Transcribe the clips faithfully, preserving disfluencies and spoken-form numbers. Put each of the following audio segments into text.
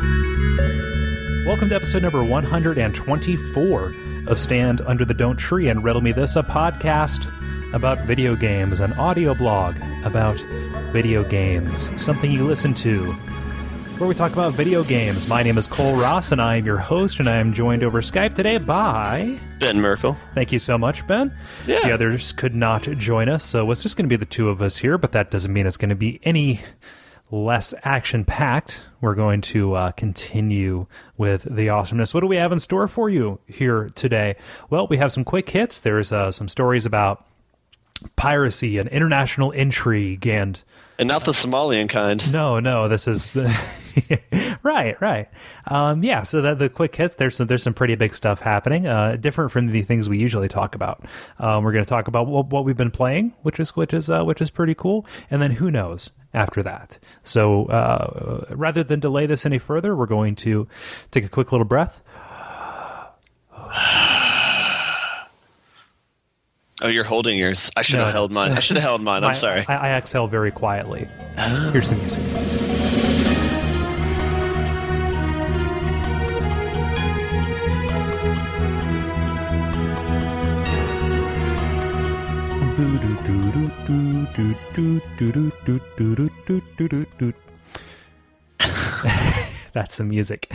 Welcome to episode number one hundred twenty-four of Stand Under the Don't Tree and Riddle Me This, a podcast about video games, an audio blog about video games, something you listen to, where we talk about video games. My name is Cole Ross, and I am your host, and I am joined over Skype today by... Ben Merkel. Thank you so much, Ben. Yeah. The others could not join us, so it's just going to be the two of us here, but that doesn't mean it's going to be any less action-packed. We're going to uh, continue with the awesomeness. What do we have in store for you here today? Well, we have some quick hits. There's uh, some stories about piracy and international intrigue and... And not the Somalian kind. No, no, this is... right, right. Um, yeah, so that the quick hits, there's some, there's some pretty big stuff happening, uh, different from the things we usually talk about. Um, we're going to talk about what, what we've been playing, which is which is uh, which is pretty cool, and then who knows after that. So uh, rather than delay this any further, we're going to take a quick little breath. Oh, you're holding yours. I should have No. held mine. I should have held mine. I'm I, sorry. I, I exhale very quietly. Here's some music. That's some music.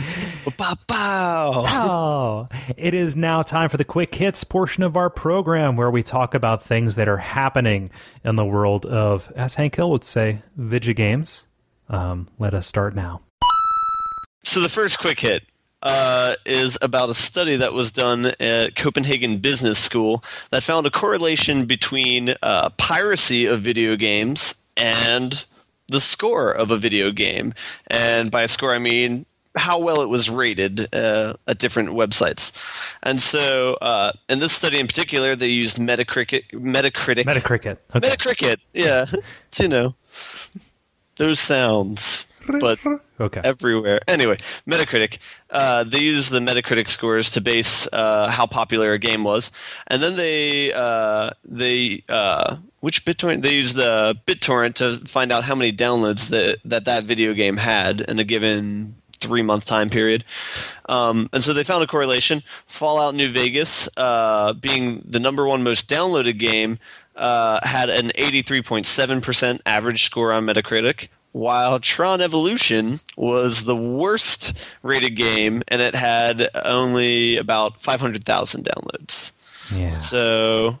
Bow. Oh, it is now time for the quick hits portion of our program where we talk about things that are happening in the world of, as Hank Hill would say, video games. Um, let us start now. So the first quick hit uh, is about a study that was done at Copenhagen Business School that found a correlation between uh, piracy of video games and the score of a video game. And by a score, I mean how well it was rated uh, at different websites. And so uh, in this study in particular, they used Metacritic. Metacritic. Metacritic. Okay. Metacritic, yeah. It's, you know, those sounds, but Okay. everywhere. Anyway, Metacritic. Uh, they use the Metacritic scores to base uh, how popular a game was, and then they uh, they uh, which BitTorrent they use the BitTorrent to find out how many downloads that that, that video game had in a given three month time period. Um, and so they found a correlation. Fallout New Vegas, uh, being the number one most downloaded game, uh, had an eighty-three point seven percent average score on Metacritic, while Tron Evolution was the worst rated game, and it had only about five hundred thousand downloads. Yeah. So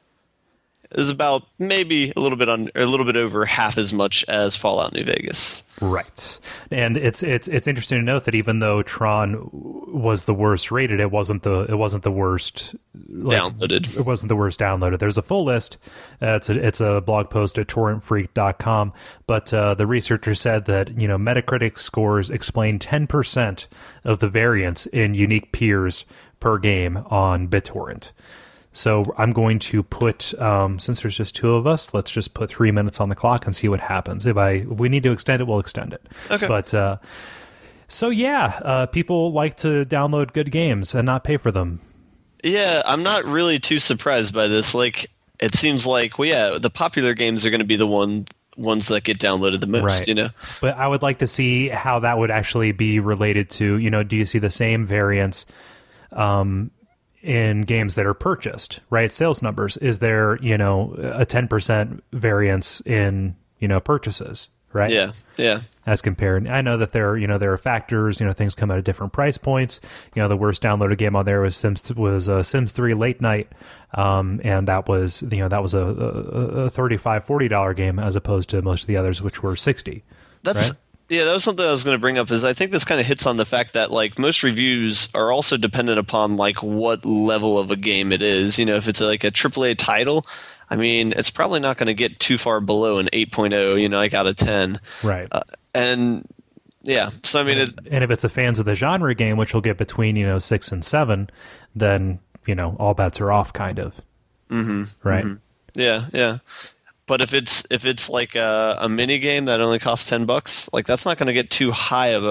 it was about maybe a little bit on, or a little bit over half as much as Fallout New Vegas. Right. And it's it's it's interesting to note that even though Tron was the worst rated, it wasn't the it wasn't the worst like, Downloaded. It wasn't the worst downloaded. There's a full list. Uh, it's a it's a blog post at torrent freak dot com. But uh, the researcher said that, you know, Metacritic scores explain ten percent of the variance in unique peers per game on BitTorrent. So I'm going to put, um, since there's just two of us, let's just put three minutes on the clock and see what happens. If I if we need to extend it, we'll extend it. Okay. But uh, so yeah, uh, people like to download good games and not pay for them. Yeah, I'm not really too surprised by this. Like, it seems like, well, yeah, the popular games are going to be the one ones that get downloaded the most, Right. you know? But I would like to see how that would actually be related to, you know, do you see the same variance um, in games that are purchased, right? Sales numbers. Is there, you know, a ten percent variance in, you know, purchases, right? Yeah, yeah. As compared, I know that there, you know, there are factors. You know, things come at a different price points. You know, the worst downloaded game on there was Sims was uh, Sims three Late Night, um, and that was, you know, that was a, a, a thirty-five, forty dollar game as opposed to most of the others, which were sixty. That's right? Yeah, that was something I was going to bring up. Is I think this kind of hits on the fact that like most reviews are also dependent upon like what level of a game it is. You know, if it's like a triple A title, I mean, it's probably not going to get too far below an eight point oh. You know, like out of ten. Right. Uh, and yeah, so I mean, it, and if it's a fans of the genre game, which will get between, you know, six and seven, then, you know, all bets are off, kind of. mm-hmm, Right. Mm-hmm. Yeah, yeah. But if it's if it's like a, a mini game that only costs ten bucks, like that's not going to get too high of a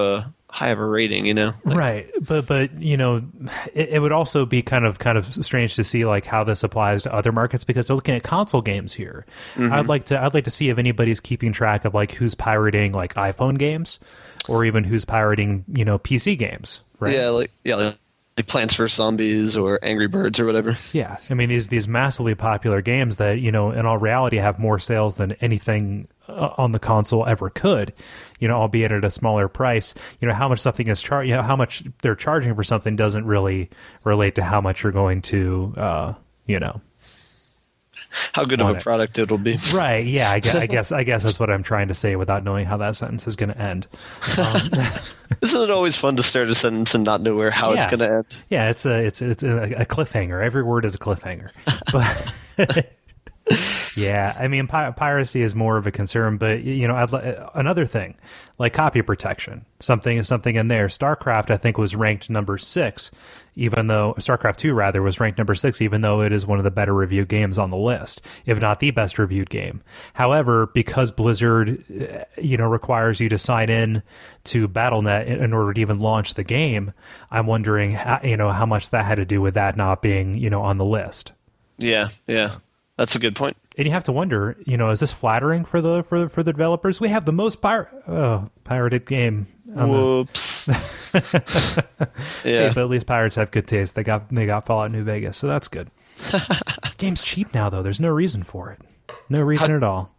high of a rating, you know? Like, right. But, but you know, it, it would also be kind of kind of strange to see like how this applies to other markets because they're looking at console games here. Mm-hmm. I'd like to I'd like to see if anybody's keeping track of like who's pirating like iPhone games or even who's pirating, you know, P C games, right? Yeah, like yeah, like, like Plants vs Zombies or Angry Birds or whatever. Yeah. I mean, these these massively popular games that, you know, in all reality have more sales than anything uh, on the console ever could, you know, albeit at a smaller price. You know, how much something is charged, you know, how much they're charging for something doesn't really relate to how much you're going to, uh, you know, how good of a it. product it'll be. Right. Yeah. I guess, I guess, I guess that's what I'm trying to say without knowing how that sentence is going to end. Um, Isn't it always fun to start a sentence and not know where how yeah. it's going to end? Yeah. It's a, it's, it's a, a cliffhanger. Every word is a cliffhanger, but yeah, I mean, pi- piracy is more of a concern, but you know, I'd, another thing like copy protection, something, something in there. StarCraft, I think, was ranked number six, even though StarCraft two rather was ranked number six, even though it is one of the better reviewed games on the list, if not the best reviewed game. However, because Blizzard, you know, requires you to sign in to Battle dot net in order to even launch the game, I'm wondering, how, you know, how much that had to do with that not being, you know, on the list. Yeah, yeah. That's a good point. And you have to wonder, you know, is this flattering for the for for the developers? We have the most pir- oh, pirated game. Whoops. The... yeah, hey, but at least pirates have good taste. They got they got Fallout New Vegas, so that's good. Game's cheap now, though. There's no reason for it. No reason How... at all.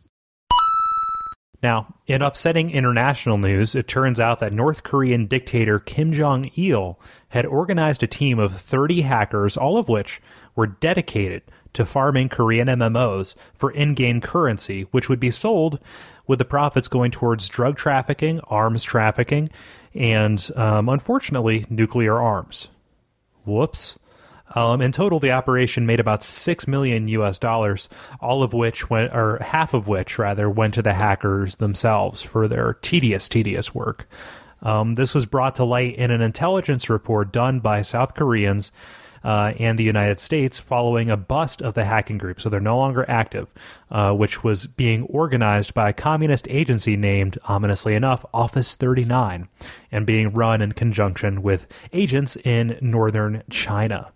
Now, in upsetting international news, it turns out that North Korean dictator Kim Jong-il had organized a team of thirty hackers, all of which were dedicated to farming Korean M M Os for in-game currency, which would be sold with the profits going towards drug trafficking, arms trafficking, and, um, unfortunately, nuclear arms. Whoops. Um, in total, the operation made about six million U S dollars, all of which went, or half of which, rather, went to the hackers themselves for their tedious, tedious work. Um, this was brought to light in an intelligence report done by South Koreans Uh, and the United States following a bust of the hacking group. So they're no longer active, uh, which was being organized by a communist agency named, ominously enough, Office thirty-nine, and being run in conjunction with agents in northern China.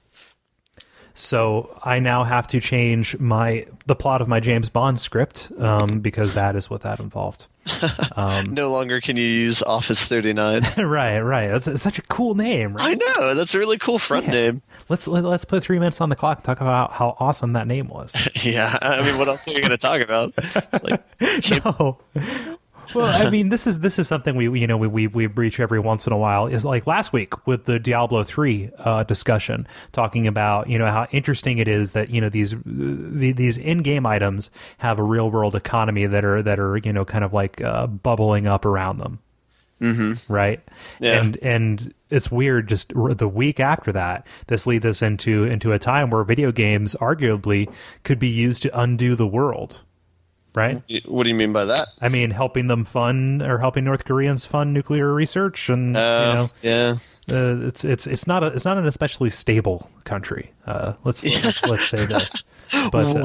So I now have to change my the plot of my James Bond script um, because that is what that involved. Um, no longer can you use Office thirty-nine. right, right. That's, that's such a cool name. Right? I know. That's a really cool front yeah. name. Let's let, let's put three minutes on the clock and talk about how awesome that name was. yeah, I mean, what else are you going to talk about? It's like, no. Well, I mean, this is this is something we you know we we, we breach every once in a while. Is like last week with the Diablo three uh, discussion, talking about you know how interesting it is that you know these the, these in-game items have a real world economy that are that are you know kind of like uh, bubbling up around them, mm-hmm. right? Yeah. And and it's weird. Just the week after that, this leads us into into a time where video games arguably could be used to undo the world. Right? What do you mean by that? I mean, helping them fund or helping North Koreans fund nuclear research, and uh, you know, yeah, uh, it's it's it's not a it's not an especially stable country. Uh, let's yeah. let's let's say this. But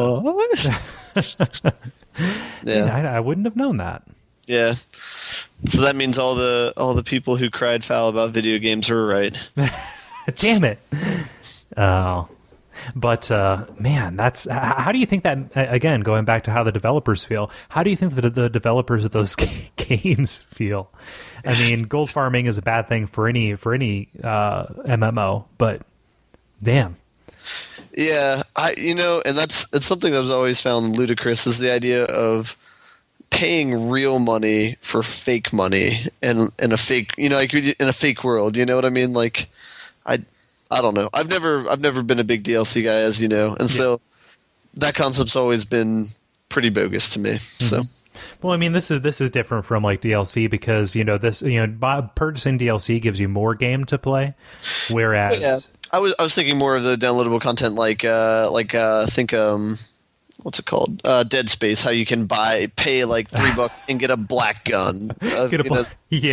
uh, yeah, I, I wouldn't have known that. Yeah, so that means all the all the people who cried foul about video games are right. Damn it! Oh. But, uh, man, that's how do you think that, again, going back to how the developers feel, how do you think that the developers of those games feel? I mean, gold farming is a bad thing for any for any uh, M M O, but damn. Yeah, I you know, and that's it's something that I've always found ludicrous is the idea of paying real money for fake money and in a fake, you know, like in a fake world. You know what I mean? Like, I. I don't know. I've never I've never been a big D L C guy, as you know, and yeah. so that concept's always been pretty bogus to me. Mm-hmm. So, well, I mean, this is this is different from like D L C because you know this you know by purchasing D L C gives you more game to play, whereas yeah. I was I was thinking more of the downloadable content, like uh, like uh, think um. What's it called? Uh, Dead Space. How you can buy, pay like three bucks and get a black gun. Uh, get a bla- yeah,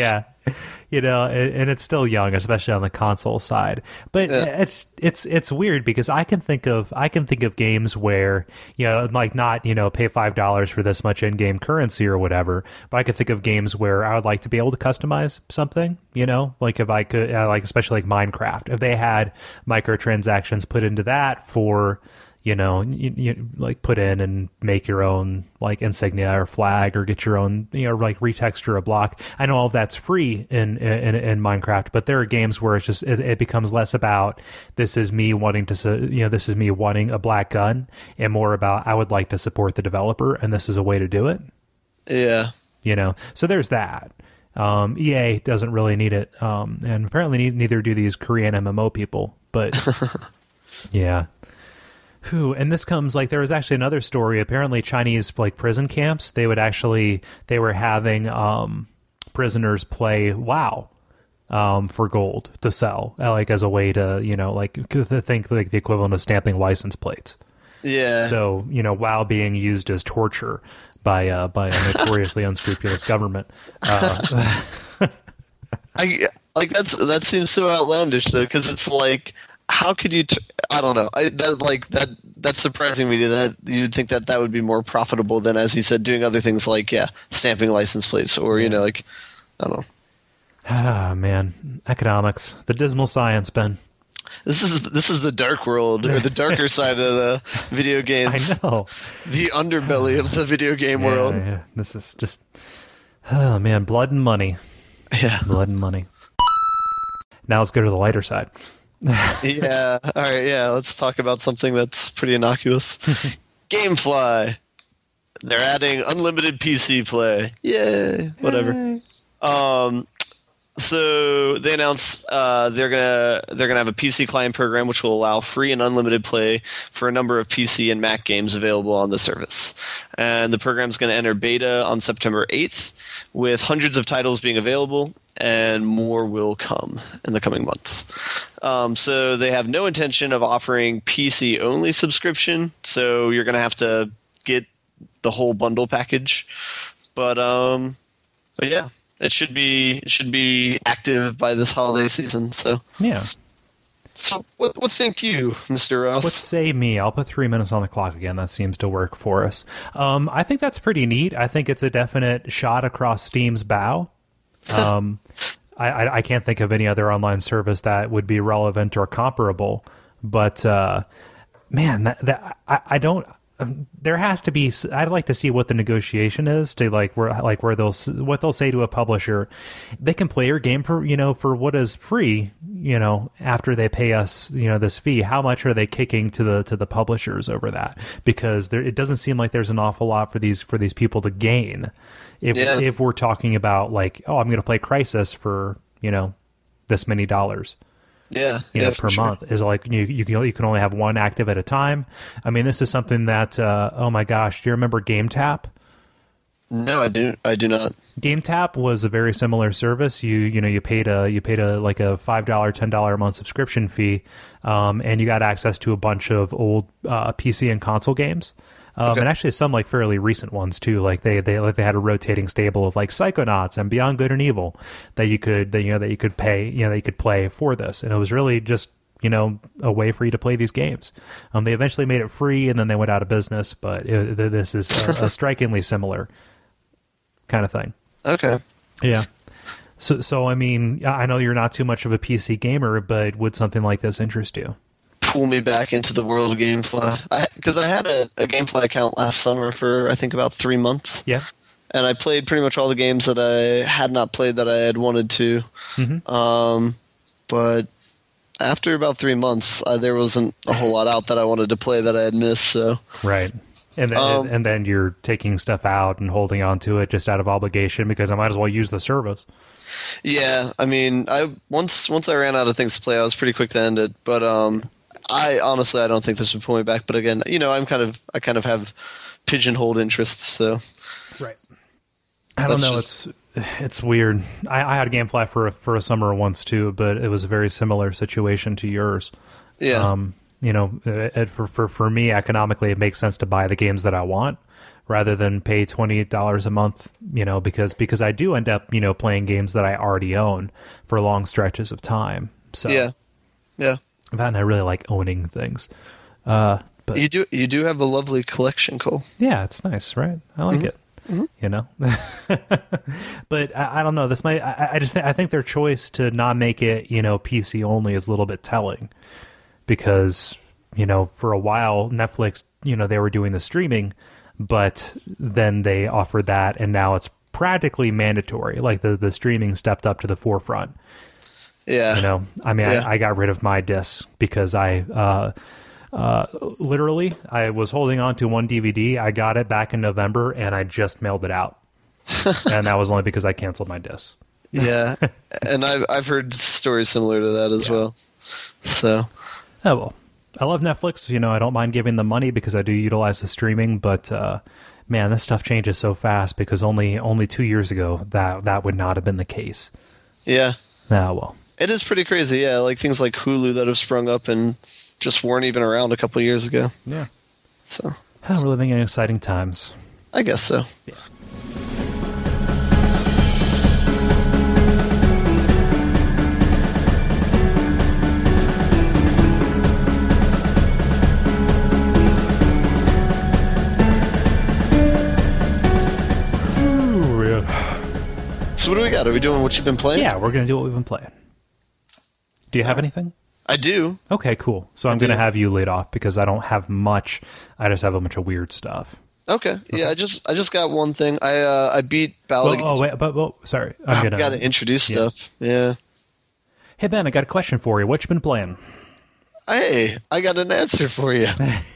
you know, and, and it's still young, especially on the console side. But Yeah. it's it's it's weird because I can think of I can think of games where, you know, like not, you know, pay five dollars for this much in-game currency or whatever, but I could think of games where I would like to be able to customize something, you know, like if I could, uh, like especially like Minecraft, if they had microtransactions put into that for, you know, you, you like put in and make your own like insignia or flag or get your own, you know, like retexture a block. I know all of that's free in in, in Minecraft, but there are games where it's just it, it becomes less about this is me wanting to, you know, this is me wanting a black gun, and more about I would like to support the developer, and this is a way to do it. Yeah. You know, so there's that. Um, E A doesn't really need it, um, and apparently ne- neither do these Korean M M O people. But yeah. Who and this comes like there was actually another story. Apparently, Chinese like prison camps, they would actually they were having um, prisoners play WoW um, for gold to sell, uh, like as a way to, you know, like think like the equivalent of stamping license plates. Yeah. So, you know, WoW being used as torture by uh, by a notoriously unscrupulous government. Uh, I like that's that seems so outlandish though, because it's like, how could you? T- I don't know. I that like that that's surprising me to that you'd think that that would be more profitable than, as he said, doing other things like yeah, stamping license plates or you know like I don't know. ah, man, economics, the dismal science, Ben. This is this is the dark world or the darker side of the video games. I know. The underbelly of the video game Yeah, world. yeah. This is just, oh man, blood and money. Yeah. Blood and money. Now let's go to the lighter side. Yeah. All right. Yeah. Let's talk about something that's pretty innocuous. GameFly. They're adding unlimited P C play. Yay. Whatever. Yay. Um. So they announced uh, they're gonna they're gonna have a P C client program which will allow free and unlimited play for a number of P C and Mac games available on the service. And the program's going to enter beta on September eighth, with hundreds of titles being available, and more will come in the coming months. Um, so they have no intention of offering P C only subscription. So you're going to have to get the whole bundle package. But um, but yeah. It should be it should be active by this holiday season. So Yeah. so what what think you, Mister Ross? What say me? I'll put three minutes on the clock again. That seems to work for us. Um, I think that's pretty neat. I think it's a definite shot across Steam's bow. Um, I, I, I can't think of any other online service that would be relevant or comparable. But uh, man, that, that I, I don't. Um, there has to be. I'd like to see what the negotiation is to like where like where they'll what they'll say to a publisher. They can play your game for you know for what is free. You know after they pay us you know this fee. How much are they kicking to the to the publishers over that? Because there, it doesn't seem like there's an awful lot for these for these people to gain. If Yeah. if we're talking about like oh I'm going to play Crysis for you know this many dollars. Yeah, you yeah, know, for per sure. month is like you you can you can only have one active at a time. I mean, this is something that uh, oh my gosh, do you remember GameTap? No, I do. I do not. GameTap was a very similar service. You you know you paid a you paid a like a five dollar ten dollar a month subscription fee, um, and you got access to a bunch of old uh, P C and console games. Um, Okay. And actually some like fairly recent ones too. Like they they like they had a rotating stable of like Psychonauts and Beyond Good and Evil that you could that you know that you could pay you know that you could play for this, and it was really just you know a way for you to play these games. Um, they eventually made it free, and then they went out of business. But it, th- this is a, a strikingly similar kind of thing. Okay. Yeah. So so I mean I know you're not too much of a P C gamer, but would something like this interest you? Pull me back into the world of GameFly. Because I, I had a, a GameFly account last summer for, I think, about three months. Yeah. And I played pretty much all the games that I had not played that I had wanted to. Mm-hmm. Um, but after about three months, uh, there wasn't a whole lot out that I wanted to play that I had missed. So Right. And then, Um, and then you're taking stuff out and holding on to it just out of obligation because I might as well use the service. yeah, I mean, I once once I ran out of things to play, I was pretty quick to end it. But um, I honestly, I don't think this would pull me back. But again, you know, I'm kind of I kind of have pigeonholed interests. So Right. I don't That's know. just- It's it's weird. I, I had GameFly for a, for a summer once too, but it was a very similar situation to yours. yeah, Um, you know, it, for, for for me economically, it makes sense to buy the games that I want rather than pay twenty-eight dollars a month, you know, because because I do end up, you know, playing games that I already own for long stretches of time. So Yeah. Yeah. that, and I really like owning things. Uh, but You do you do have a lovely collection, Cole. yeah, it's nice, right? I like Mm-hmm. it. You know, but I, I don't know. This might. I, I just think I think their choice to not make it, you know, P C only is a little bit telling, because you know, for a while Netflix, you know, they were doing the streaming, but then they offered that, and now it's practically mandatory. Like the the streaming stepped up to the forefront. Yeah. You know, I mean, Yeah. I, I got rid of my disc because I. Uh, Uh, literally, I was holding on to one D V D. I got it back in November, and I just mailed it out. And that was only because I canceled my disc. Yeah. And I've I've heard stories similar to that as Yeah. well. So Oh, well. I love Netflix. You know, I don't mind giving them money because I do utilize the streaming. But, uh, man, this stuff changes so fast because only only two years ago, that, that would not have been the case. yeah. Ah, well. It is pretty crazy, yeah. Like things like Hulu that have sprung up and just weren't even around a couple years ago. Yeah. So Oh, we're living in exciting times. I guess so. Yeah. Ooh, yeah. So what do we got? Are we doing what you've been playing? Yeah, we're going to do what we've been playing. Do you have anything? I do. Okay, cool. So I'm going to do. have you lead off because I don't have much. I just have a bunch of weird stuff. Okay. Yeah, I just I just got one thing. I uh, I beat Ballad Well, oh, wait, but, well, sorry. I'm I going got to introduce yeah. stuff. Yeah. Hey, Ben, I got a question for you. What you been playing? Hey, I got an answer for you.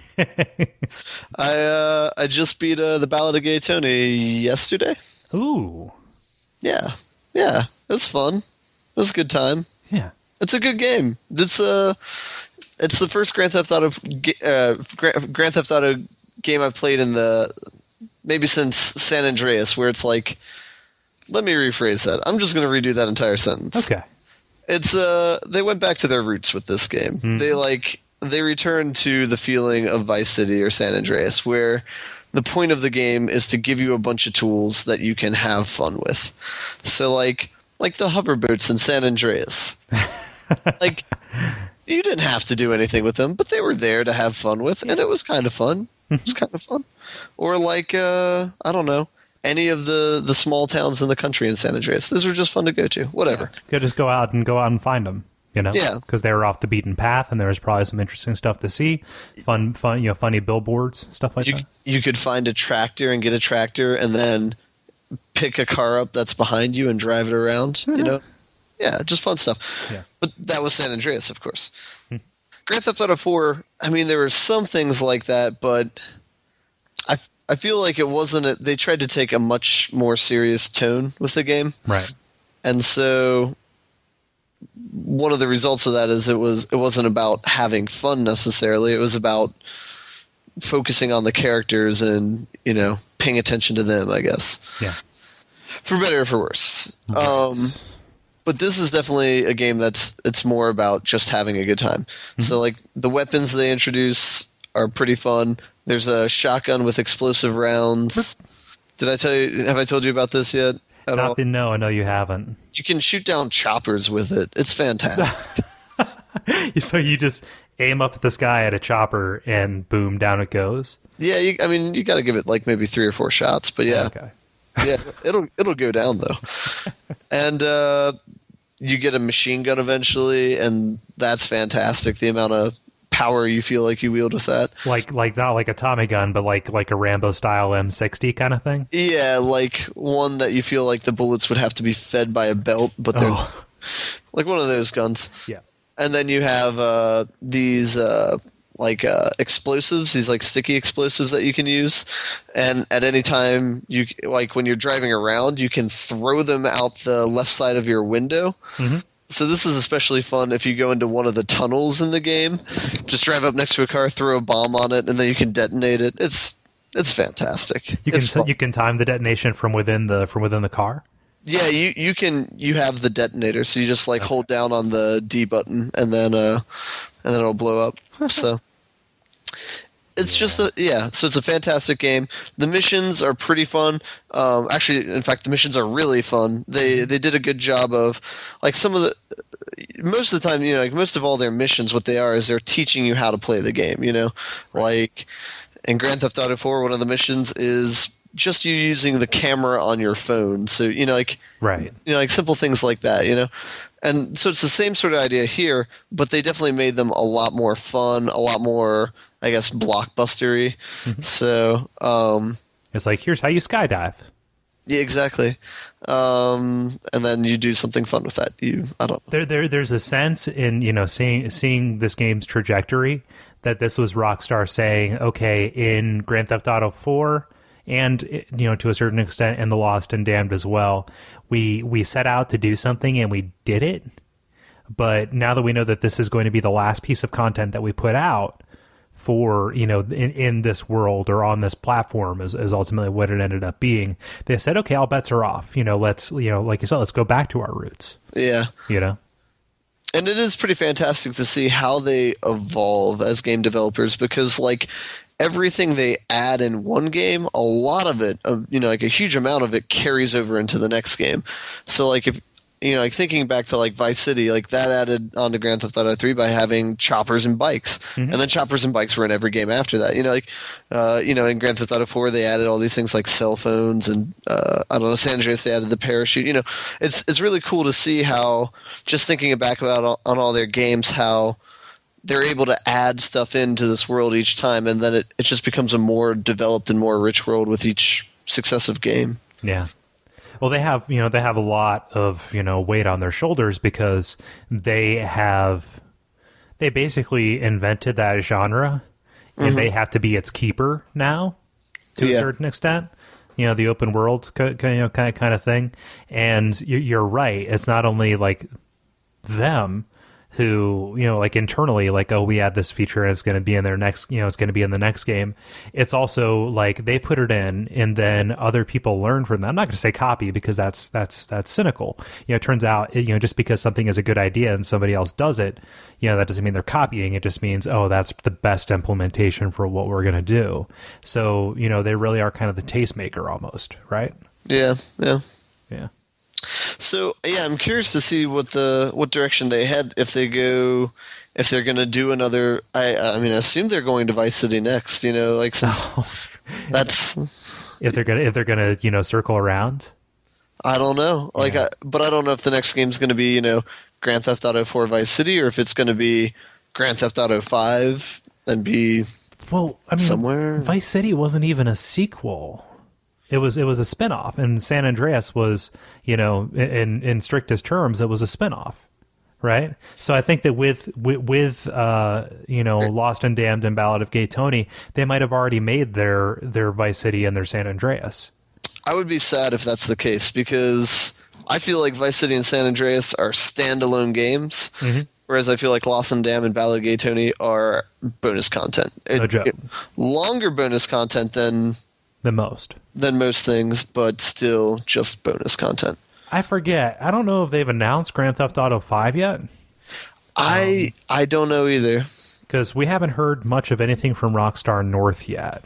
I uh, I just beat uh, the Ballad of Gay Tony yesterday. Ooh. Yeah. Yeah. It was fun. It was a good time. Yeah. It's a good game. It's uh it's the first Grand Theft Auto ga- uh, Grand, Grand Theft Auto game I've played in the maybe since San Andreas, where it's like, let me rephrase that. I'm just going to redo that entire sentence. Okay. It's uh they went back to their roots with this game. Mm. They like they returned to the feeling of Vice City or San Andreas, where the point of the game is to give you a bunch of tools that you can have fun with. So like like the hoverboats in San Andreas. Like, you didn't have to do anything with them, but they were there to have fun with, and it was kind of fun. It was kind of fun. Or like, uh, I don't know, any of the, the small towns in the country in San Andreas. Those were just fun to go to. Whatever. You could just go out and go out and find them, you know? Yeah. Because they were off the beaten path, and there was probably some interesting stuff to see. Fun, fun, you know, funny billboards, stuff like You that. you could find a tractor and get a tractor, and then pick a car up that's behind you and drive it around. You know, yeah, just fun stuff. Yeah. But that was San Andreas, of course. Grand Theft Auto four. I mean, there were some things like that, but I I feel like it wasn't. A, they tried to take a much more serious tone with the game, Right. and so one of the results of that is it was it wasn't about having fun necessarily. It was about focusing on the characters and, you know, paying attention to them, I guess. Yeah. For better or for worse. Right. Um, but this is definitely a game that's it's more about just having a good time. Mm-hmm. So like the weapons they introduce are pretty fun. There's a shotgun with explosive rounds. Did I tell you have I told you about this yet? At all? Nothing, no, I know you haven't. You can shoot down choppers with it. It's fantastic. So you just aim up at the sky at a chopper, and boom, down it goes? Yeah, you, I mean, you got to give it like maybe three or four shots, but yeah, Okay. yeah, it'll it'll go down though. And uh, you get a machine gun eventually, and that's fantastic. The amount of power you feel like you wield with that. Like, like not like a Tommy gun, but like like a Rambo style M sixty kind of thing. Yeah, like one that you feel like the bullets would have to be fed by a belt, but they're Oh. like one of those guns. Yeah. And then you have uh, these uh, like uh, explosives, these like sticky explosives that you can use. And at any time, you like when you're driving around, you can throw them out the left side of your window. Mhm. So this is especially fun if you go into one of the tunnels in the game. Just drive up next to a car, throw a bomb on it, and then you can detonate it. It's it's fantastic. You can It's fun. you can time the detonation from within the from within the car. Yeah, you, you can you have the detonator, so you just like hold down on the D button and then uh and then it'll blow up. So it's Yeah. just a yeah. So it's a fantastic game. The missions are pretty fun. Um, actually, in fact, the missions are really fun. They they did a good job of like some of the most of the time, you know, like most of all their missions, what they are is they're teaching you how to play the game. You know, like in Grand Theft Auto four, one of the missions is just you using the camera on your phone. So you know, like Right. you know, like simple things like that. You know. And so it's the same sort of idea here, but they definitely made them a lot more fun, a lot more, I guess, blockbustery. So, um, It's like, here's how you skydive. yeah, exactly. Um, and then you do something fun with that. You, I don't know. There, there, there's a sense in, you know, seeing seeing this game's trajectory that this was Rockstar saying, okay, in Grand Theft Auto four and, you know, to a certain extent in The Lost and Damned as well, we we set out to do something and we did it. But now that we know that this is going to be the last piece of content that we put out for, you know, in, in this world or on this platform is, is ultimately what it ended up being. They said, okay, all bets are off. You know, let's, you know, like you said, let's go back to our roots, Yeah. you know? And it is pretty fantastic to see how they evolve as game developers because, like, everything they add in one game, a lot of it, uh, you know, like a huge amount of it carries over into the next game. So, like, if, you know, like thinking back to, like, Vice City, like, that added onto Grand Theft Auto three by having choppers and bikes. Mm-hmm. And then choppers and bikes were in every game after that. You know, like, uh, you know, in Grand Theft Auto four, they added all these things like cell phones and, uh, I don't know, San Andreas, they added the parachute. You know, it's it's really cool to see how, just thinking back about all, on all their games, how they're able to add stuff into this world each time, and then it, it just becomes a more developed and more rich world with each successive game. Yeah. Well, they have, you know, they have a lot of, you know, weight on their shoulders because they have, they basically invented that genre and Mm-hmm. they have to be its keeper now to Yeah. a certain extent. You know, the open world kind of, you know, kind of, kind of thing. And you're, you're right. It's not only like them who, you know, like internally, like, oh, we add this feature and it's going to be in their next, you know, it's going to be in the next game. It's also like they put it in and then other people learn from that. I'm not going to say copy because that's, that's, that's cynical. You know, it turns out, you know, just because something is a good idea and somebody else does it, you know, that doesn't mean they're copying. It just means, oh, that's the best implementation for what we're going to do. So, you know, they really are kind of the tastemaker almost, right? Yeah, yeah. Yeah. So yeah, I'm curious to see what the what direction they head if they go if they're going to do another. I I mean, I assume they're going to Vice City next. You know, like since that's If they're gonna, if they're gonna, you know, circle around. I don't know. Like, Yeah. I, but I don't know if the next game's going to be you know Grand Theft Auto four Vice City or if it's going to be Grand Theft Auto five and be Well, I mean, somewhere. Vice City wasn't even a sequel. It was it was a spinoff, and San Andreas was, you know, in in strictest terms, it was a spinoff, right? So I think that with with, with uh, you know, Lost and Damned and Ballad of Gay Tony, they might have already made their their Vice City and their San Andreas. I would be sad if that's the case because I feel like Vice City and San Andreas are standalone games, Mhm. whereas I feel like Lost and Damned and Ballad of Gay Tony are bonus content. It- No joke. it- longer bonus content than The most. than most things, but still just bonus content. I forget. I don't know if they've announced Grand Theft Auto five yet, I I don't know either. because we haven't heard much of anything from Rockstar North yet.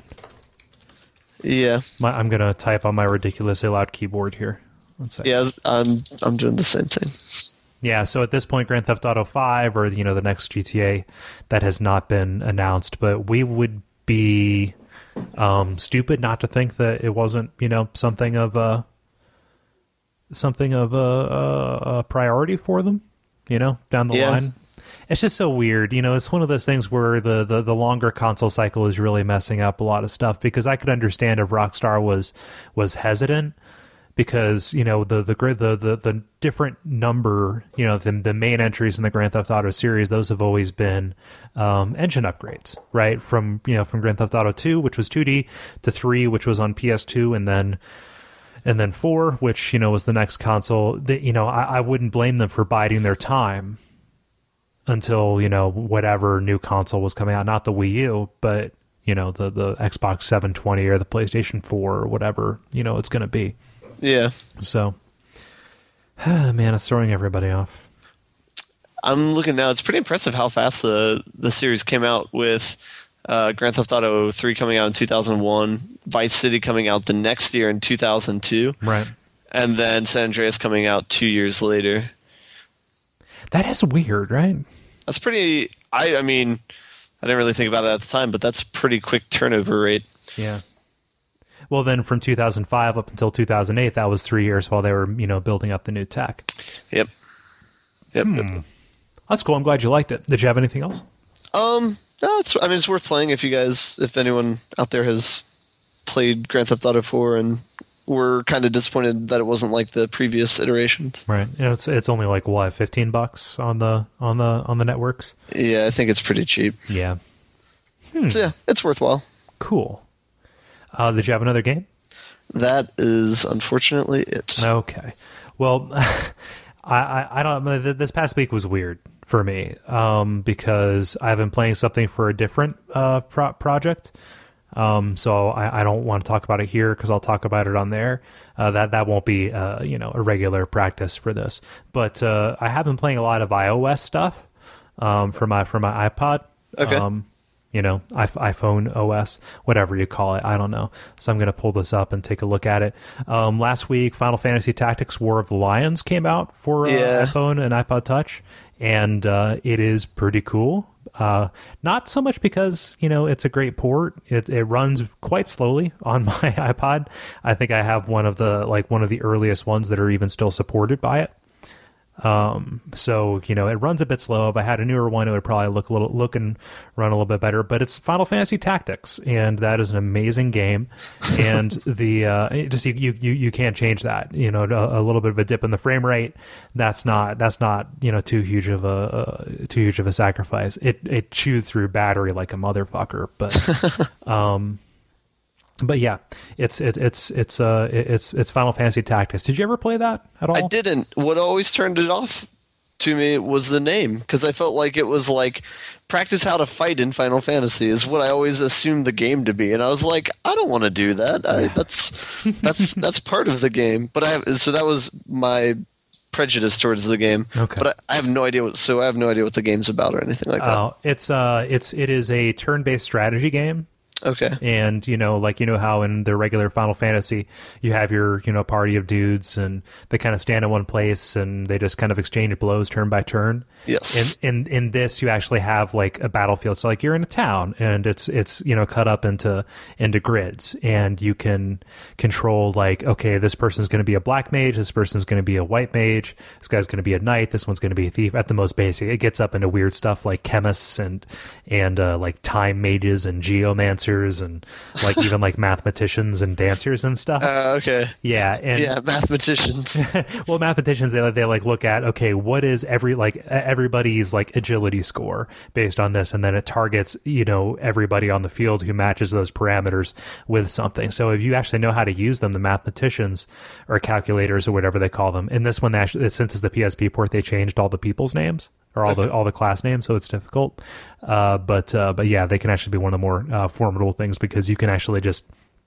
Yeah, My, I'm gonna type on my ridiculously loud keyboard here. One second. yeah, I'm I'm doing the same thing. Yeah, so at this point, Grand Theft Auto five or, you know, the next G T A, that has not been announced, but we would be um, stupid not to think that it wasn't, you know, something of a something of a, a, a priority for them, you know, down the Yeah. line. It's just so weird, you know. It's one of those things where the, the, the longer console cycle is really messing up a lot of stuff, because I could understand if Rockstar was was hesitant, because, you know, the the the the, the different number, you know, the, the main entries in the Grand Theft Auto series, those have always been um, engine upgrades, right? From, you know, from Grand Theft Auto two, which was two D, to three, which was on P S two, and then and then four, which, you know, was the next console. That, you know, I, I wouldn't blame them for biding their time until, you know, whatever new console was coming out, not the Wii U, but, you know, the the Xbox seven twenty or the PlayStation four or whatever, you know, it's going to be. Yeah, So, man, it's throwing everybody off. I'm looking now. It's pretty impressive how fast the the series came out with uh, Grand Theft Auto three coming out in two thousand one, Vice City coming out the next year in two thousand two, Right. and then San Andreas coming out two years later. That is weird, right? That's pretty. I I mean, I didn't really think about it at the time, but that's a pretty quick turnover rate. Yeah. Well, then from two thousand five up until two thousand eight, that was three years while they were, you know, building up the new tech. Yep. Yep. Hmm. yep. That's cool. I'm glad you liked it. Did you have anything else? Um. No, it's. I mean, it's worth playing if you guys, if anyone out there has played Grand Theft Auto four and were kind of disappointed that it wasn't like the previous iterations. Right. You know, it's it's only like what, fifteen bucks on the on the on the networks. Yeah, I think it's pretty cheap. Yeah. So yeah, it's worthwhile. Cool. Uh, did you have another game? That is unfortunately it. Okay. Well, I, I I don't. This past week was weird for me um, because I've been playing something for a different uh, pro- project. Um, so I, I don't want to talk about it here because I'll talk about it on there. Uh, that that won't be uh, you know a regular practice for this. But uh, I have been playing a lot of iOS stuff um, for my for my iPod. Okay. Um, you know, iPhone O S, whatever you call it. I don't know. So I'm going to pull this up and take a look at it. Um, last week, Final Fantasy Tactics War of the Lions came out for uh, Yeah. iPhone and iPod Touch, and uh, it is pretty cool. Uh, not so much because, you know, it's a great port. It, it runs quite slowly on my iPod. I think I have one of the, like, one of the earliest ones that are even still supported by it. Um, so, you know, it runs a bit slow. If I had a newer one, it would probably look a little, look and run a little bit better, but it's Final Fantasy Tactics, and that is an amazing game. And the, uh, it just, you, you, you can't change that, you know, a, a little bit of a dip in the frame rate. That's not, that's not, you know, too huge of a, uh, too huge of a sacrifice. It, it chews through battery like a motherfucker, but, um, But yeah, it's it, it's it's uh it's it's Final Fantasy Tactics. Did you ever play that at all? I didn't. What always turned it off to me was the name, because I felt like it was like practice how to fight in Final Fantasy is what I always assumed the game to be, and I was like, I don't want to do that. I, that's that's that's part of the game. But I have, so that was my prejudice towards the game. Okay. But I, I have no idea what. So I have no idea what the game's about or anything like that. Oh, it's uh it's it is a turn-based strategy game. Okay. And, you know, like, you know how in the regular Final Fantasy, you have your, you know, party of dudes and they kind of stand in one place and they just kind of exchange blows turn by turn. Yes. In, in, in this, you actually have like a battlefield. So like you're in a town and it's, it's, you know, cut up into, into grids, and you can control like, okay, this person's going to be a black mage. This person's going to be a white mage. This guy's going to be a knight. This one's going to be a thief. At the most basic, it gets up into weird stuff like chemists and, and, uh, like time mages and geomancers and like even like mathematicians and dancers and stuff. Uh, okay. Yeah, and yeah, mathematicians. well, mathematicians they they like look at, okay, what is every like everybody's like agility score based on this, and then it targets, you know, everybody on the field who matches those parameters with something. So if you actually know how to use them, the mathematicians or calculators or whatever they call them. In this one, they actually, since it's the P S P port, they changed all the people's names. Or all Okay. the all the class names, so it's difficult. Uh, but uh, but yeah, they can actually be one of the more uh, formidable things because you can actually just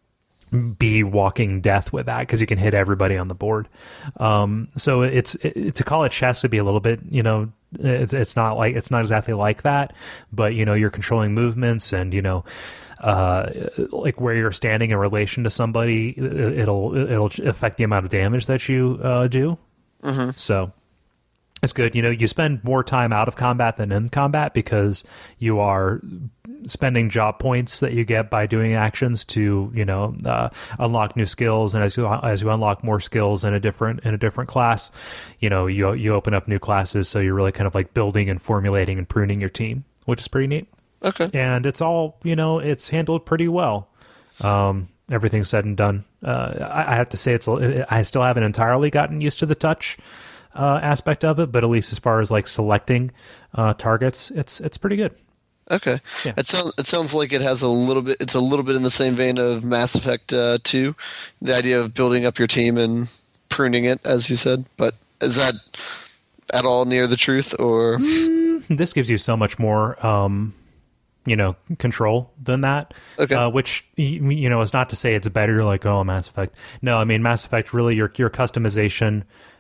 be walking death with that because you can hit everybody on the board. Um, so it's it, to call it chess would be a little bit, you know, it's it's not like it's not exactly like that, but you know, you're controlling movements and you know. Uh, like where you're standing in relation to somebody, it'll it'll affect the amount of damage that you uh, do. Mm-hmm. So. It's good. You know, you spend more time out of combat than in combat because you are spending job points that you get by doing actions to, you know, uh, unlock new skills. And as you as you unlock more skills in a different in a different class, you know, you you open up new classes. So you're really kind of like building and formulating and pruning your team, which is pretty neat. Okay. And it's all, you know, it's handled pretty well. Um, everything said and done. Uh, I, I have to say, it's I still haven't entirely gotten used to the touch Uh, aspect of it, but at least as far as like selecting uh, targets, it's it's pretty good. Okay. Yeah. It sounds it sounds like it has a little bit. It's a little bit in the same vein of Mass Effect uh, two, the idea of building up your team and pruning it, as you said. But is that at all near the truth, or This gives you so much more, um, you know, control than that. Okay. Uh, which y- you know is not to say it's better. Like, oh, Mass Effect. No, I mean Mass Effect. Really, your your customization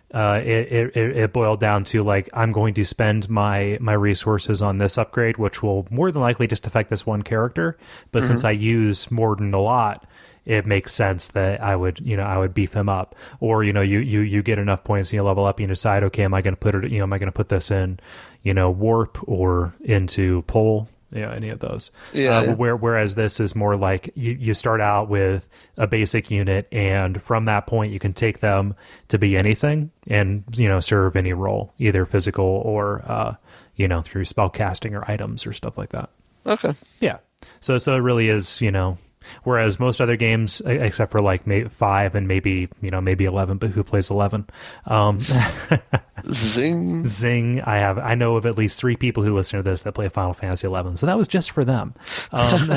uh, it, it it boiled down to like I'm going to spend my my resources on this upgrade, which will more than likely just affect this one character. But mm-hmm. since I use Mordin a lot, it makes sense that I would, you know, I would beef him up. Or, you know, you, you, you get enough points and you level up and you decide, okay, am I going to put it, you know, am I going to put this in, you know, warp or into pole, you know, any of those. Yeah, uh, yeah. Where, whereas this is more like you, you start out with a basic unit, and from that point you can take them to be anything and, you know, serve any role, either physical or, uh, you know, through spell casting or items or stuff like that. Okay. Yeah. So, so it really is, you know, whereas most other games, except for like maybe five and maybe, you know, maybe eleven, but who plays eleven? Um, Zing. Zing. I have, I know of at least three people who listen to this that play Final Fantasy eleven. So that was just for them. Um,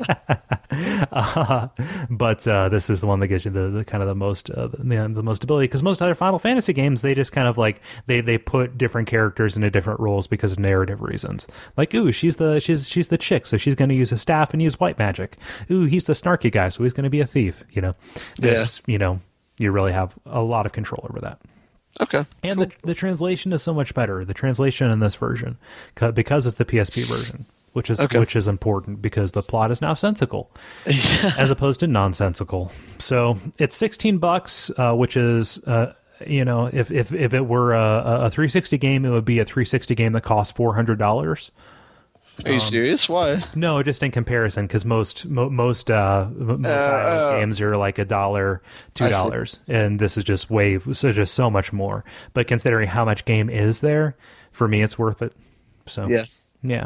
uh, but uh, this is the one that gives you the, the kind of the most, uh, the, the most ability, because most other Final Fantasy games, they just kind of like, they, they put different characters into different roles because of narrative reasons. Like, ooh, she's the, she's, she's the chick, so she's going to use a staff and use white magic. Ooh, he's the snarky guy, so he's going to be a thief. You know, this, yeah. you know, you really have a lot of control over that. Okay. And cool. the the translation is so much better. The translation in this version, because it's the P S P version, which is okay. which is important because the plot is now sensical, yeah. as opposed to nonsensical. So it's sixteen bucks, uh, which is. Uh, You know, if, if, if it were a, a three sixty game, it would be a three sixty game that costs four hundred dollars. Are you um, serious? Why? No, just in comparison, because most mo- most uh, most uh, iOS uh, games are like a dollar, two dollars, and this is just way so just so much more. But considering how much game is there, for me, it's worth it. So yeah, yeah.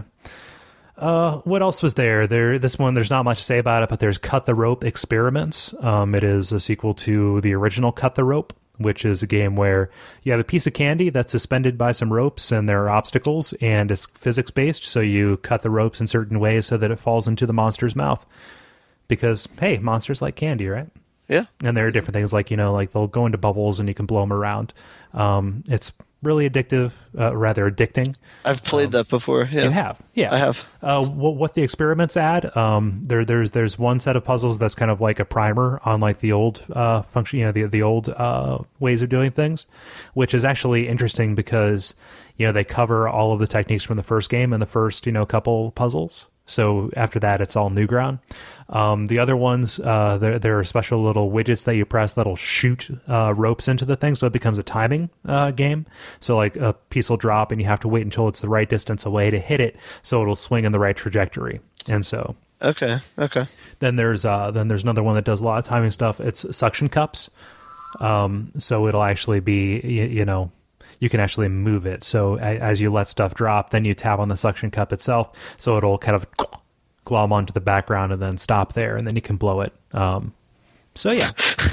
Uh, what else was there? There, this one, there's not much to say about it, but there's Cut the Rope Experiments. Um, it is a sequel to the original Cut the Rope, which is a game where you have a piece of candy that's suspended by some ropes and there are obstacles, and it's physics-based, so you cut the ropes in certain ways so that it falls into the monster's mouth. Because, hey, monsters like candy, right? Yeah. And there are different things like, you know, like they'll go into bubbles and you can blow them around. Um, it's really addictive, uh, rather addicting. I've played um, that before. Yeah. You have, yeah. I have. Uh, what, what the experiments add? Um, there, there's there's one set of puzzles that's kind of like a primer on like the old uh, function, you know, the the old uh, ways of doing things, which is actually interesting because you know they cover all of the techniques from the first game and the first you know couple puzzles. So after that, it's all new ground. Um, the other ones, uh, there, there are special little widgets that you press that'll shoot uh, ropes into the thing, so it becomes a timing uh, game. So like a piece will drop, and you have to wait until it's the right distance away to hit it, so it'll swing in the right trajectory. And so, okay, okay. Then there's uh, then there's another one that does a lot of timing stuff. It's suction cups. Um, so it'll actually be you, you know. You can actually move it. So as you let stuff drop, then you tap on the suction cup itself, so it'll kind of glom onto the background and then stop there, and then you can blow it. Um, so yeah.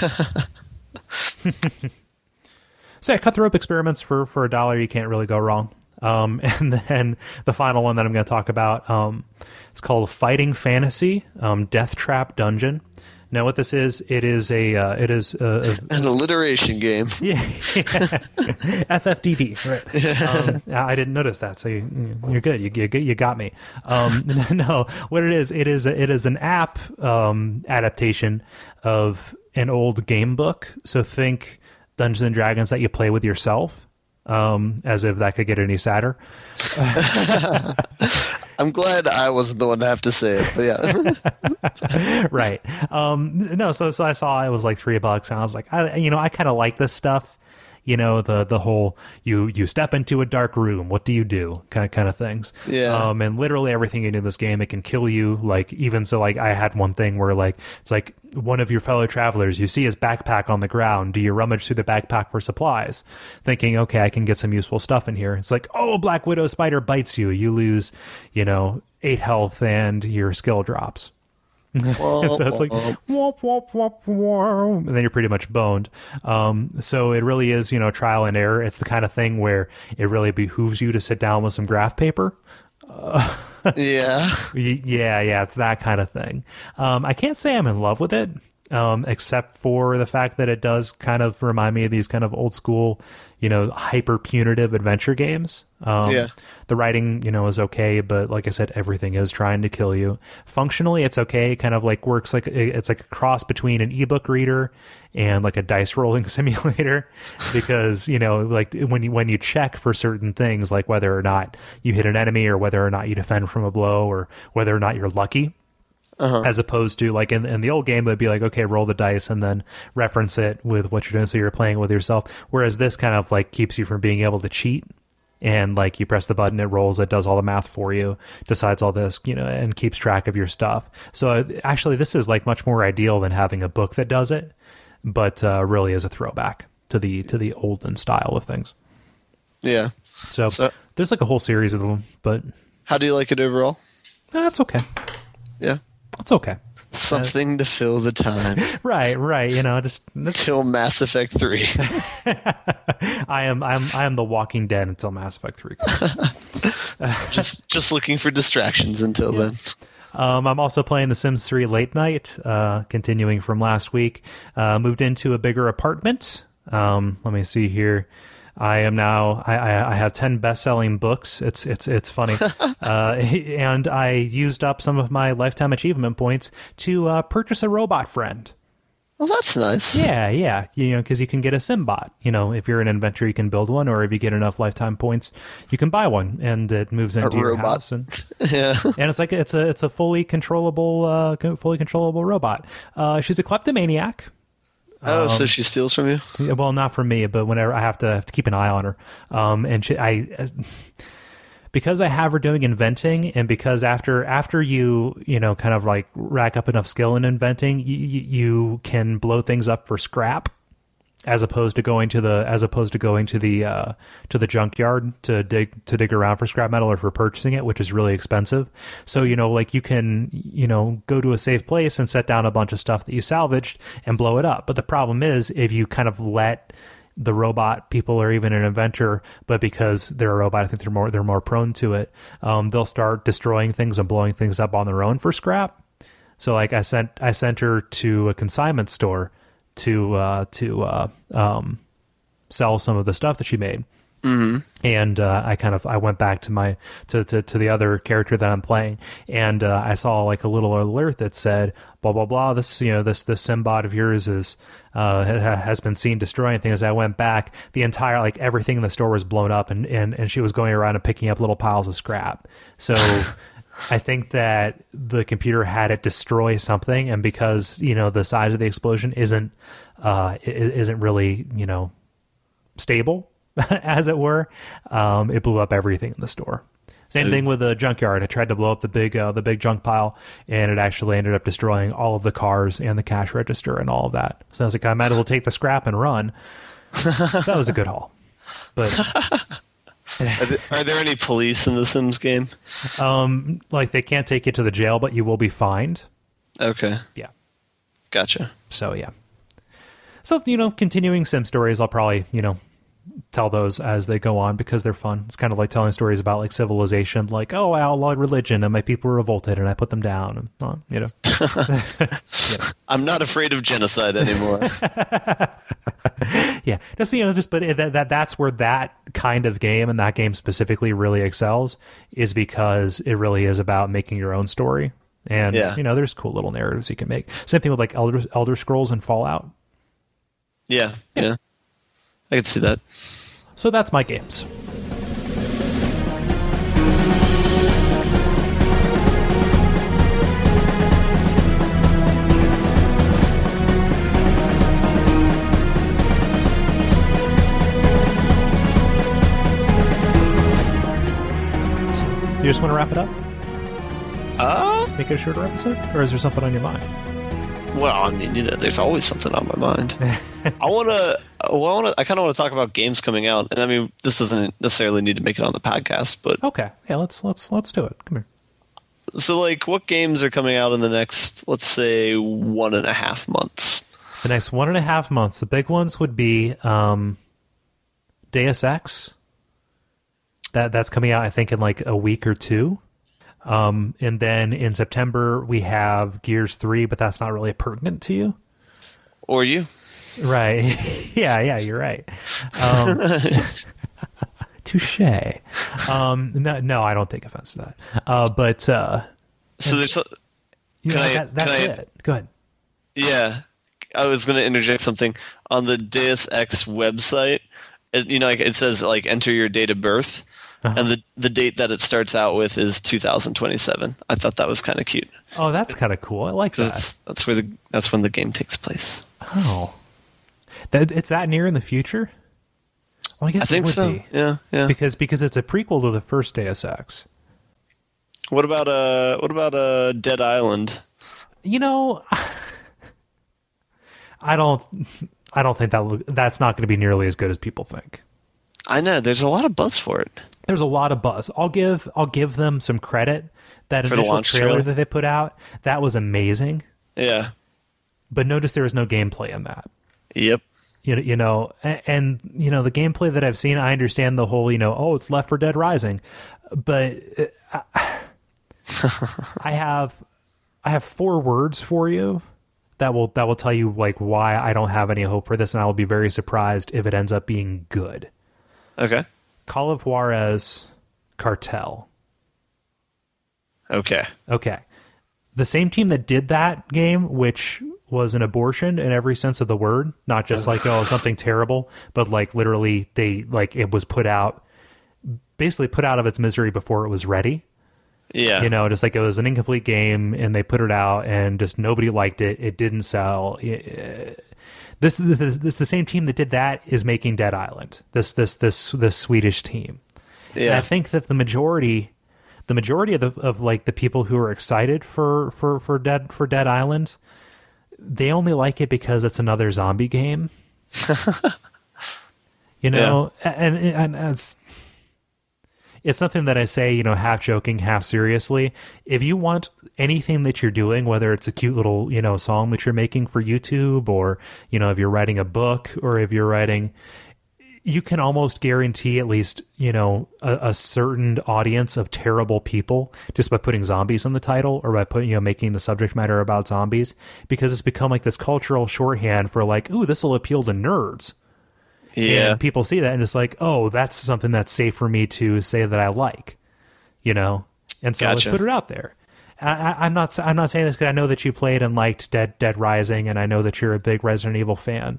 So yeah, Cut the Rope Experiments for, for a dollar, you can't really go wrong. Um, and then the final one that I'm going to talk about, um, it's called Fighting Fantasy, um, Death Trap Dungeon. Now, what this is, it is a, uh, it is a, a, an alliteration game. Yeah, yeah. F F D D. Right. Um, I didn't notice that, so you, you're good. You, you you got me. Um, no, what it is, it is a, it is an app um, adaptation of an old game book. So think Dungeons and Dragons that you play with yourself. Um, as if that could get any sadder. I'm glad I wasn't the one to have to say it, but yeah. Right. Um, no, so so I saw it was like three bucks, and I was like, I, you know, I kind of like this stuff. You know, the the whole you you step into a dark room, what do you do? Kind of kind of things. Yeah. Um, and literally everything you do in this game, it can kill you. Like even so, like I had one thing where like it's like one of your fellow travelers, you see his backpack on the ground. Do you rummage through the backpack for supplies, thinking, okay, I can get some useful stuff in here? It's like, oh, a Black Widow spider bites you. You lose, you know, eight health and your skill drops. So it's like womp, womp, womp, womp, and then you're pretty much boned. Um, so it really is, you know, trial and error. It's the kind of thing where it really behooves you to sit down with some graph paper. Uh, yeah, yeah, yeah. It's that kind of thing. Um, I can't say I'm in love with it. um, except for the fact that it does kind of remind me of these kind of old school, you know, hyper punitive adventure games. Um, Yeah. The writing, you know, is okay, but like I said, everything is trying to kill you. Functionally, it's okay. It kind of like works like it's like a cross between an ebook reader and like a dice rolling simulator, because you know, like when you when you check for certain things, like whether or not you hit an enemy or whether or not you defend from a blow or whether or not you're lucky. Uh-huh. As opposed to like in, in the old game, it would be like, okay, roll the dice and then reference it with what you're doing. So you're playing with yourself. Whereas this kind of like keeps you from being able to cheat. And like you press the button, it rolls, it does all the math for you, decides all this, you know, and keeps track of your stuff. So uh, actually, this is like much more ideal than having a book that does it, but uh, really is a throwback to the to the olden style of things. Yeah. So, so there's like a whole series of them, but how do you like it overall? That's uh, okay. Yeah. It's okay. Something uh, to fill the time. Right, right. You know, just until Mass Effect three. I am, I'm, I am The Walking Dead until Mass Effect three comes. just, just looking for distractions until yeah. then. Um, I'm also playing The Sims three Late Night, uh, continuing from last week. Uh, moved into a bigger apartment. Um, let me see here. I am now. I, I, I have ten best-selling books. It's it's it's funny, uh, and I used up some of my lifetime achievement points to uh, purchase a robot friend. Well, that's nice. Yeah, yeah. You know, because you can get a Simbot. You know, if you're an inventor, you can build one, or if you get enough lifetime points, you can buy one, and it moves into a your robot. house. And yeah, and it's like it's a it's a fully controllable, uh, fully controllable robot. Uh, she's a kleptomaniac. Oh, um, so she steals from you? Well, not from me, but whenever I have to, have to keep an eye on her. Um, and she, I, because I have her doing inventing, and because after after you you know kind of like rack up enough skill in inventing, you, you can blow things up for scrap, as opposed to going to the as opposed to going to the uh, to the junkyard to dig to dig around for scrap metal or for purchasing it, which is really expensive. So you know, like you can you know go to a safe place and set down a bunch of stuff that you salvaged and blow it up. But the problem is, if you kind of let the robot people or even an inventor, but because they're a robot, I think they're more they're more prone to it. Um, they'll start destroying things and blowing things up on their own for scrap. So like I sent I sent her to a consignment store to uh, to uh, um, sell some of the stuff that she made. Mm-hmm. And uh, I kind of I went back to my to, to, to the other character that I'm playing, and uh, I saw like a little alert that said blah blah blah. This you know this this Simbot of yours is uh, has been seen destroying things. I went back, the entire like everything in the store was blown up, and, and, and she was going around and picking up little piles of scrap. So I think that the computer had it destroy something, and because you know the size of the explosion isn't uh, isn't really you know stable, as it were, um, it blew up everything in the store. Same thing with the junkyard. I tried to blow up the big uh, the big junk pile, and it actually ended up destroying all of the cars and the cash register and all of that. So I was like, I might as well take the scrap and run. So that was a good haul. But are, there, are there any police in the Sims game? Um, like they can't take you to the jail, but you will be fined. Okay. Yeah. Gotcha. So yeah. So you know, continuing Sim stories, I'll probably you know. tell those as they go on because they're fun. It's kind of like telling stories about like civilization, like, oh, I outlawed religion and my people were revolted and I put them down. And, uh, you know, you know. I'm not afraid of genocide anymore. Yeah, just you know, just but that, that that's where that kind of game and that game specifically really excels, is because it really is about making your own story. And yeah. you know, there's cool little narratives you can make. Same thing with like Elder Elder Scrolls and Fallout. Yeah, yeah. yeah. I can see that. So that's my games. So, you just want to wrap it up? Uh, Make it a shorter episode? Or is there something on your mind? Well, I mean, you know, there's always something on my mind. I want to, well, I want to, I kind of want to talk about games coming out, and I mean, this doesn't necessarily need to make it on the podcast, but okay, yeah, let's let's let's do it. Come here. So, like, what games are coming out in the next, let's say, one and a half months? The next one and a half months, the big ones would be um, Deus Ex. That that's coming out, I think, in like a week or two. Um, and then in September we have Gears three, but that's not really pertinent to you. Or you. Right. yeah, yeah, you're right. Um, touche. Um, no, no, I don't take offense to that. Uh, but uh, So there's so- you know, I- that, that's can I- it. Go ahead. yeah, I was going to interject something on the Deus Ex website. It, you know, like it says like enter your date of birth, Uh-huh. and the the date that it starts out with is two thousand twenty-seven. I thought that was kind of cute. Oh, that's kind of cool. I like 'Cause that. That's, that's where the that's when the game takes place. Oh, that it's that near in the future. Well, I guess I think it would so. be Yeah, yeah. because because it's a prequel to the first Deus Ex. What about uh what about uh Dead Island? You know, I don't. I don't think that look, that's not going to be nearly as good as people think. I know there's a lot of buzz for it. There's a lot of buzz. I'll give I'll give them some credit. That For the initial launch trailer, trailer? that they put out, that was amazing. Yeah. But notice there was no gameplay in that. Yep. You know, you know, and, and you know the gameplay that I've seen. I understand the whole, you know, oh, it's Left four Dead Rising, but uh, I have I have four words for you that will that will tell you like why I don't have any hope for this, and I will be very surprised if it ends up being good. Okay. Call of Juarez Cartel. Okay. Okay. The same team that did that game, which was an abortion in every sense of the word, not just like, oh, something terrible, but like literally they like it was put out, basically put out of its misery before it was ready. Yeah. You know, just like it was an incomplete game and they put it out and just nobody liked it. It didn't sell. This is this, this the same team that did that is making Dead Island. This this this this Swedish team. And Yeah. I think that the majority, the majority of the of like the people who are excited for for for Dead for Dead Island, they only like it because it's another zombie game. You know, and, and and it's it's something that I say, you know, half joking, half seriously. If you want anything that you're doing, whether it's a cute little, you know, song that you're making for YouTube, or, you know, if you're writing a book, or if you're writing, you can almost guarantee at least, you know, a, a certain audience of terrible people just by putting zombies in the title, or by putting, you know, making the subject matter about zombies, because it's become like this cultural shorthand for like, ooh, this will appeal to nerds. Yeah. And people see that and it's like, oh, that's something that's safe for me to say that I like, you know? And so Gotcha. let's put it out there. I, I, I'm not I'm not saying this because I know that you played and liked Dead Dead Rising, and I know that you're a big Resident Evil fan.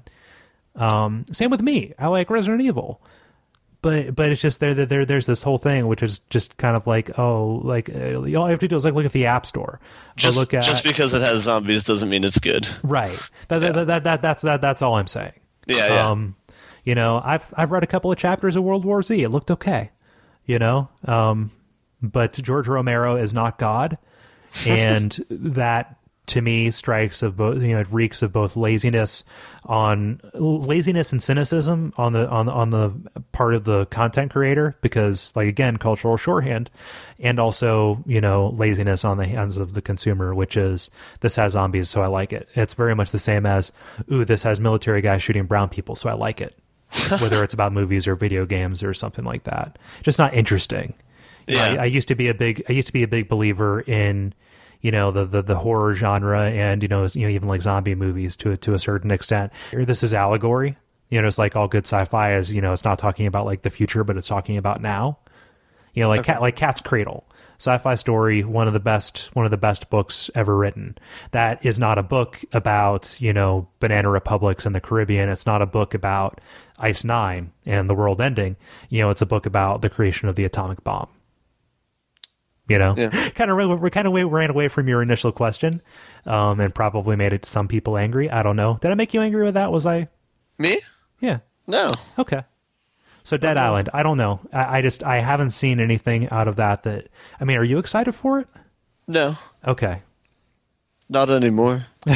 Um, same with me. I like Resident Evil. But but it's just there, there, there there's this whole thing which is just kind of like, oh, like uh, all you have to do is like look at the App Store. Just, or look at, just because it has zombies doesn't mean it's good. right. That, Yeah. that, that, that, that's that, that's all I'm saying. Yeah, yeah. Um, you know, I've I've read a couple of chapters of World War Z. It looked okay, you know. Um, but George Romero is not God, and that to me strikes of both. You know, it reeks of both laziness on laziness and cynicism on the on on the part of the content creator, because, like, again, cultural shorthand, and also, you know, laziness on the hands of the consumer, which is, this has zombies, so I like it. It's very much the same as, ooh, this has military guys shooting brown people, so I like it. Whether it's about movies or video games or something like that, just not interesting. You know, Yeah. I, I used to be a big, I used to be a big believer in, you know, the, the, the horror genre, and, you know, you know, even like zombie movies to a, to a certain extent. This is allegory. You know, it's like all good sci-fi is, you know, it's not talking about like the future, but it's talking about now. You know, like Okay. cat, like Cat's Cradle, sci-fi story, one of the best, one of the best books ever written. That is not a book about, you know, banana republics in the Caribbean. It's not a book about Ice Nine and the world ending. You know, it's a book about the creation of the atomic bomb. You know, Yeah. kind of we're kind of ran away from your initial question, um, and probably made it some people angry. I don't know. Did I make you angry with that? Was I? Me? Yeah. No. Okay. So Dead Island, I don't know. I, I just I haven't seen anything out of that. That I mean, are you excited for it? No. Okay. Not anymore. No,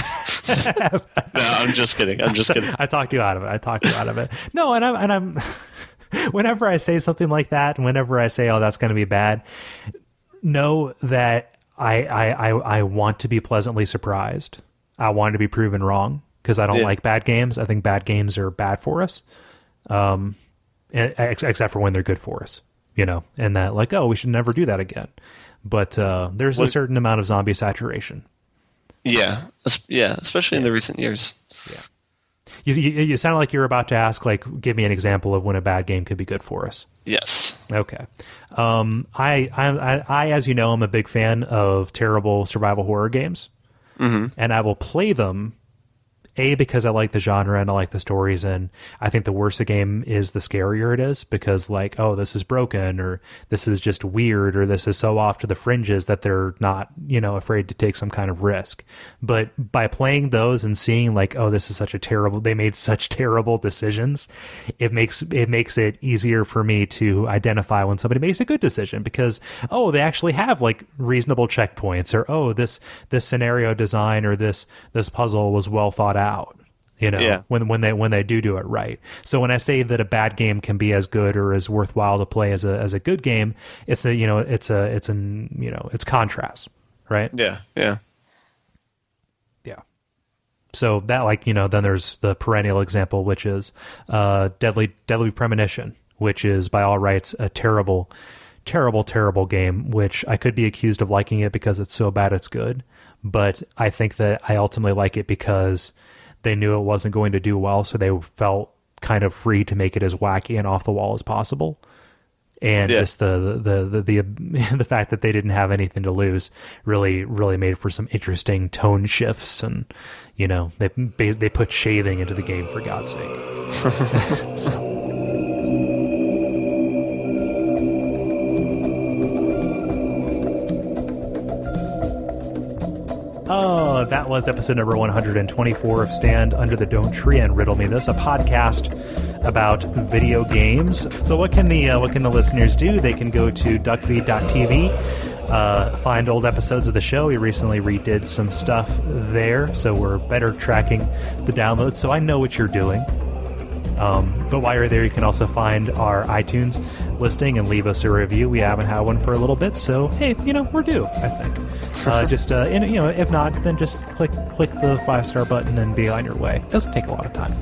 I'm just kidding. I'm just kidding. I talked you out of it. I talked you out of it. No, and I'm and I'm. Whenever I say something like that, and whenever I say, "Oh, that's going to be bad," know that I I I, I want to be pleasantly surprised. I want to be proven wrong, because I don't Yeah. like bad games. I think bad games are bad for us. Um. Ex- except for when they're good for us, you know, and that, like, oh, we should never do that again. But uh, there's a What- certain amount of zombie saturation. Yeah. Es- Yeah, especially in the recent years. Yeah. You, you, you sounded like you were about to ask, like, give me an example of when a bad game could be good for us. Yes. Okay. Um, I, I, I, I, as you know, I'm a big fan of terrible survival horror games. Mm-hmm. And I will play them, A, because I like the genre and I like the stories, and I think the worse a game is, the scarier it is, because, like, oh, this is broken, or this is just weird, or this is so off to the fringes that they're not, you know, afraid to take some kind of risk. But by playing those and seeing, like, oh, this is such a terrible, they made such terrible decisions, it makes it makes it easier for me to identify when somebody makes a good decision, because, oh, they actually have, like, reasonable checkpoints, or, oh, this this scenario design or this this puzzle was well thought out. out you know yeah. when when they when they do do it right. So when I say that a bad game can be as good or as worthwhile to play as a as a good game, it's a you know it's a it's an you know it's contrast, right? Yeah, yeah, yeah. So that, like, you know, then there's the perennial example, which is uh, Deadly Deadly Premonition, which is by all rights a terrible, terrible, terrible game. Which I could be accused of liking it because it's so bad it's good. But I think that I ultimately like it because they knew it wasn't going to do well, so they felt kind of free to make it as wacky and off the wall as possible. And yeah. just the the, the the the the fact that they didn't have anything to lose really really made for some interesting tone shifts, and you know they they put shaving into the game, for God's sake. so. Oh, that was episode number one hundred twenty-four of Stand Under the Dome Tree and Riddle Me This, a podcast about video games. So what can the uh, what can the listeners do? They can go to duckfeed dot t v, uh, find old episodes of the show. We recently redid some stuff there, so we're better tracking the downloads, so I know what you're doing. Um, but while you're there, you can also find our iTunes listing and leave us a review. We haven't had one for a little bit, so hey, you know, we're due, I think. Uh, just uh, and, you know, if not, then just click click the five star button and be on your way. It doesn't take a lot of time.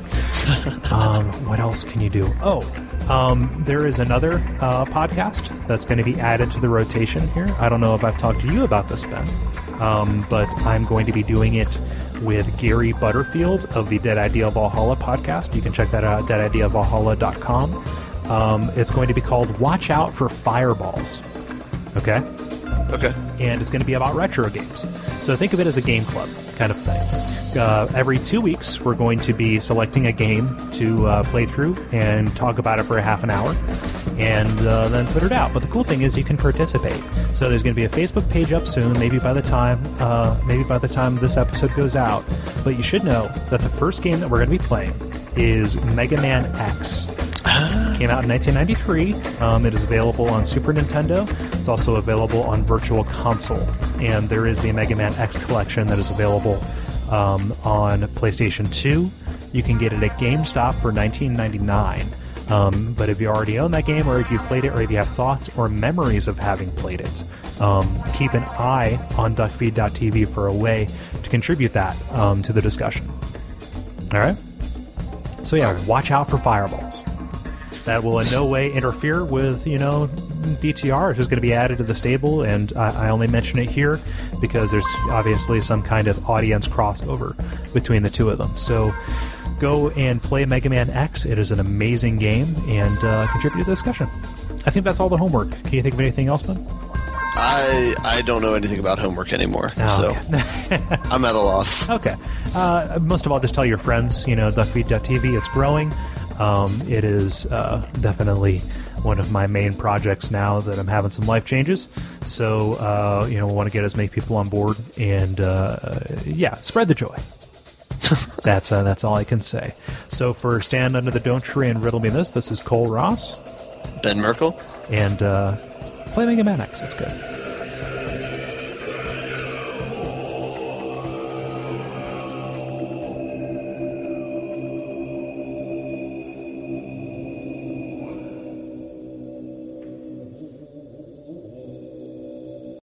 um, what else can you do? Oh, um, there is another uh, podcast that's going to be added to the rotation here. I don't know if I've talked to you about this, Ben, um, but I'm going to be doing it with Gary Butterfield of the Dead Idea Valhalla podcast. You can check that out at dead idea valhalla dot com. Um, it's going to be called Watch Out for Fireballs. Okay? Okay. And it's going to be about retro games. So think of it as a game club kind of thing. Uh, every two weeks, we're going to be selecting a game to uh, play through and talk about it for a half an hour, and uh, then put it out. But the cool thing is you can participate. So there's going to be a Facebook page up soon, maybe by the time uh, maybe by the time this episode goes out. But you should know that the first game that we're going to be playing is Mega Man X. Came out in nineteen ninety-three. Um, it is available on Super Nintendo. It's also available on Virtual Console. And there is the Mega Man X collection that is available um, on PlayStation two. You can get it at GameStop for nineteen ninety-nine. Um, but if you already own that game, or if you played it, or if you have thoughts or memories of having played it, um, keep an eye on duckfeed dot t v for a way to contribute that um, to the discussion. All right? So yeah, watch out for fireballs. That will in no way interfere with, you know, D T R. It's just going to be added to the stable, and I, I only mention it here because there's obviously some kind of audience crossover between the two of them. So go and play Mega Man X. It is an amazing game, and uh, contribute to the discussion. I think that's all the homework. Can you think of anything else, Ben? I I don't know anything about homework anymore, oh, so okay. I'm at a loss. Okay. Uh, most of all, just tell your friends, you know, duckfeed dot t v. It's growing. Um, it is uh, definitely one of my main projects now that I'm having some life changes. So, uh, you know, we want to get as many people on board, and uh, yeah, spread the joy. that's uh, that's all I can say. So for Stand Under the Dome Tree and Riddle Me This, this is Cole Ross. Ben Merkel. And uh, play Mega Man X. It's good.